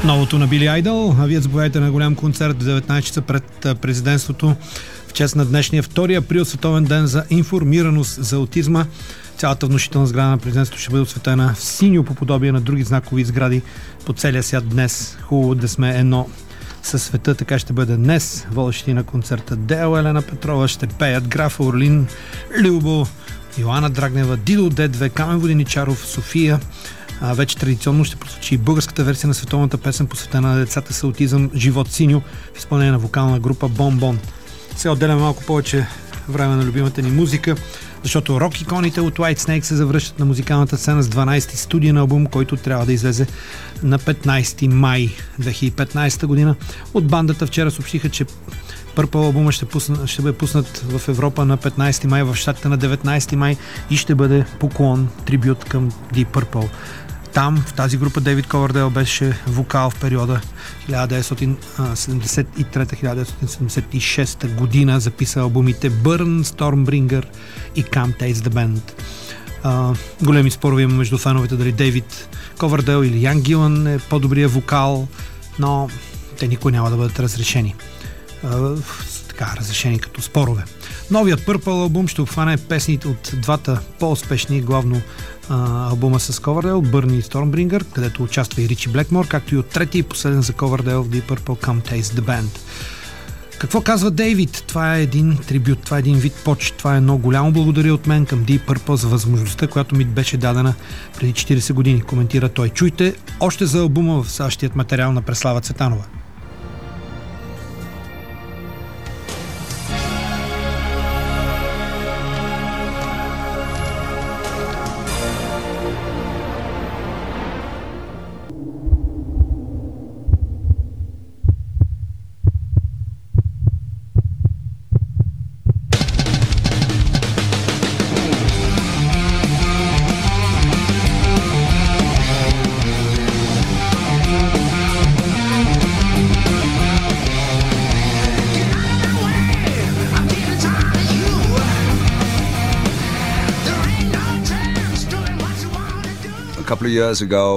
Новото на Били Айдъл. А вие заповядайте на голям концерт в 19 часа пред президентството в чест на днешния 2 април, световен ден за информираност за аутизма. Цялата внушителна сграда на президентството ще бъде осветена в синьо по подобие на други знакови сгради по целия свят днес. Хубаво да сме едно със света, така ще бъде днес. Водещи на концерта Део, Елена Петрова ще пеят Граф Орлин, Любо, Йоана Драгнева, Дидо Д2, Камен Воденичаров, София. Вече традиционно ще прозвучи и българската версия на световната песен, посветена на децата с аутизъм "Живот синьо" в изпълнение на вокална група Бон-Бон. Сега отделяме малко повече време на любимата ни музика, защото рок-иконите от Whitesnake се завръщат на музикалната сцена с 12-ти студиен албум, който трябва да излезе на 15 май 2015 година. От бандата вчера съобщиха, че Purple албума ще бъде пуснат в Европа на 15 май, в щатите на 19 май и ще бъде поклон, трибют към Deep Purple. Там, в тази група, Дейвид Ковердейл беше вокал в периода 1973-1976 година, записа албумите Burn, Stormbringer и Come Taste the Band. Големи спорове има между фановете дали Дейвид Ковердейл или Ян Гилън е по-добрия вокал, но те никой няма да бъдат разрешени. Разрешени като спорове. Новият Purple албум ще обхване песните от двата по-успешни главно албума с Ковердейл, Burn и Stormbringer, където участва и Ричи Блекмор, както и от третия и последен за Ковердейл в Deep Purple Come Taste the Band. Какво казва Дейвид? Това е един трибют, това е един вид почет, това е едно голямо благодаря от мен към Deep Purple за възможността, която ми беше дадена преди 40 години, коментира той. Чуйте още за албума в същият материал на Преслава Цветанова. A couple of years ago,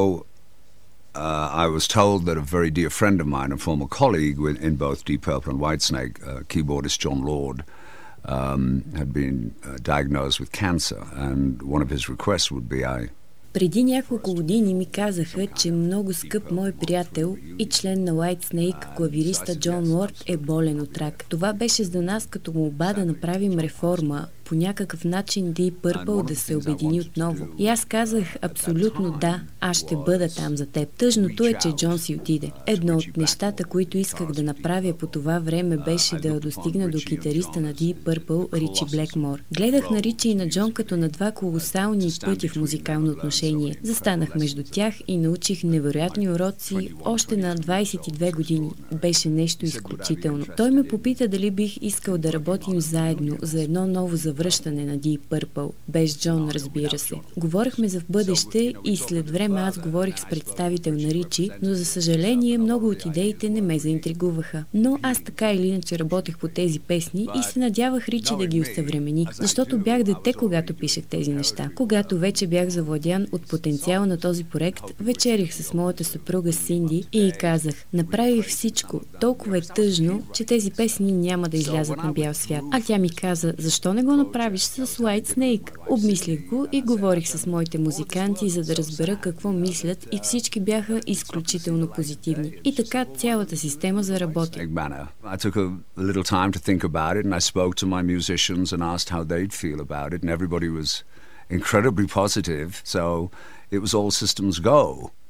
I was told that a very dear friend of mine, a former colleague in both Deep Purple and Whitesnake, keyboardist John Lord, had been diagnosed with cancer, and one of his requests would be Преди няколко години ми казаха, че много скъп мой приятел и член на Whitesnake, клавириста Джон Лорд, е болен от рак. Това беше за нас като молба да направим реформа, по някакъв начин Deep Purple да се обедини отново. И аз казах абсолютно да, аз ще бъда там за теб. Тъжното е, че Джон си отиде. Едно от нещата, които исках да направя по това време, беше да достигна до китариста на Deep Purple, Ричи Блекмор. Гледах на Ричи и на Джон като на два колосални пъти в музикално отношение. Застанах между тях и научих невероятни уроци още на 22 години. Беше нещо изключително. Той ме попита дали бих искал да работим заедно за едно ново завръщане на Deep Purple. Без Джон, разбира се. Говорихме за в бъдеще и след време аз говорих с представител на Ричи, но за съжаление много от идеите не ме заинтригуваха. Но аз така или иначе работех по тези песни и се надявах Ричи да ги осъвремени, защото бях дете, когато пишех тези неща. Когато вече бях завладян от потенциала на този проект, вечерях с моята съпруга Синди и казах: направих всичко. Толкова е тъжно, че тези песни няма да излязат на бял свят. А тя ми каза: защо не го направиш с Whitesnake? Обмислих го и говорих с моите музиканти, за да разбера какво мислят, и всички бяха изключително позитивни. И така цялата система заработи. I took a little time to think about it, and I spoke to my musicians and asked how they'd feel about it, and everybody was incredibly positive, so it was all systems go.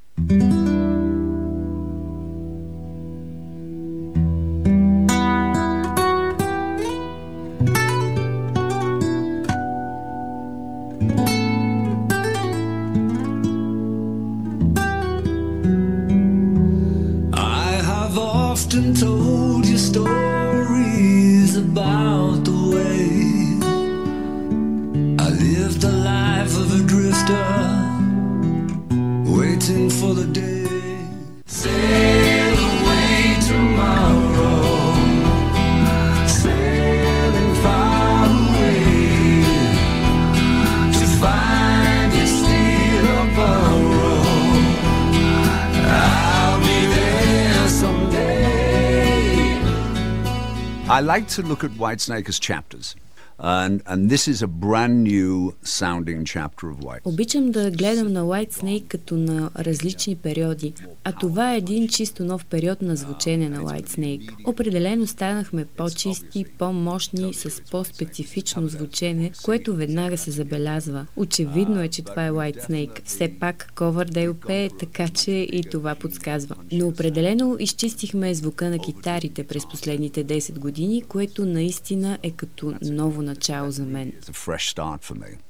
Often told you stories about the way I lived the life of a drifter, waiting for the day. Sail away tomorrow, sailing far away to find you still above. I'll be there. I like to look at Whitesnake as chapters. And this is a brand new sounding chapter of Whitesnake. Обичам да гледам на Whitesnake като на различни периоди, а това е един чисто нов период на звучене на Whitesnake. Определено станахме по-чисти, по-мощни, с по-специфично звучене, което веднага се забелязва. Очевидно е, че това е Whitesnake. Все пак Coverdale пее, така че и това подсказва. Но определено изчистихме звука на китарите през последните 10 години, което наистина е като ново начало за мен. It's a fresh start for me.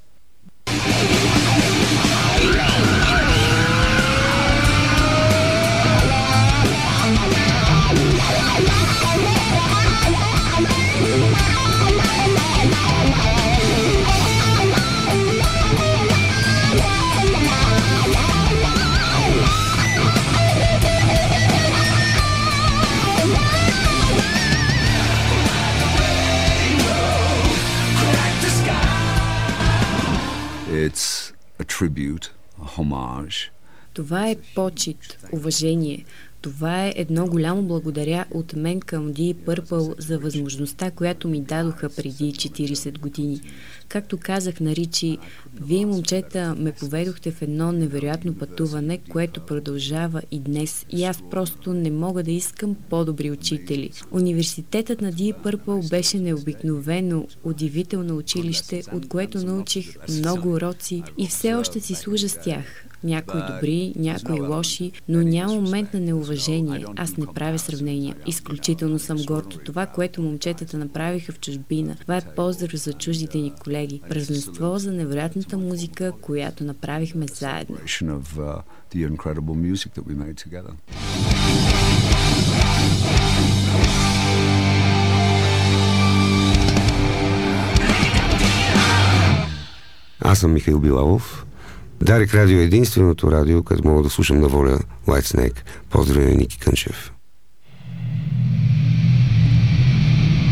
It's a tribute, a homage. Това е почит, уважение. Това е едно голямо благодаря от мен към Deep Purple за възможността, която ми дадоха преди 40 години. Както казах на Ричи, вие, момчета, ме поведохте в едно невероятно пътуване, което продължава и днес. И аз просто не мога да искам по-добри учители. Университетът на Deep Purple беше необикновено, удивително училище, от което научих много уроци и все още си служа с тях. Някои добри, някои лоши, но няма момент на неуважение. Аз не правя сравнения. Изключително съм горд от това, което момчетата направиха в чужбина. Това е поздрав за чуждите ни колеги. Празненство за невероятната музика, която направихме заедно. Аз съм Михаил Билалов. Дарик радио е единственото радио, където мога да слушам на воля Whitesnake. Поздрави на Ники Кънчев.